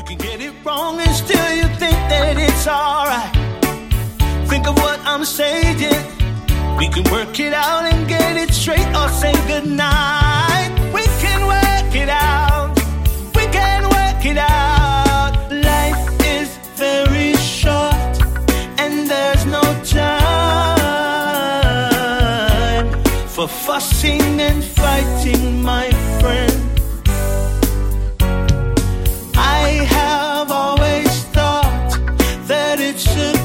You can get it wrong and still you think that it's alright. Think of what I'm saying. We can work it out and get it straight or say goodnight. We can work it out. We can work it out. Life is very short and there's no time for fussing and fighting, my friend. I have always thought that it should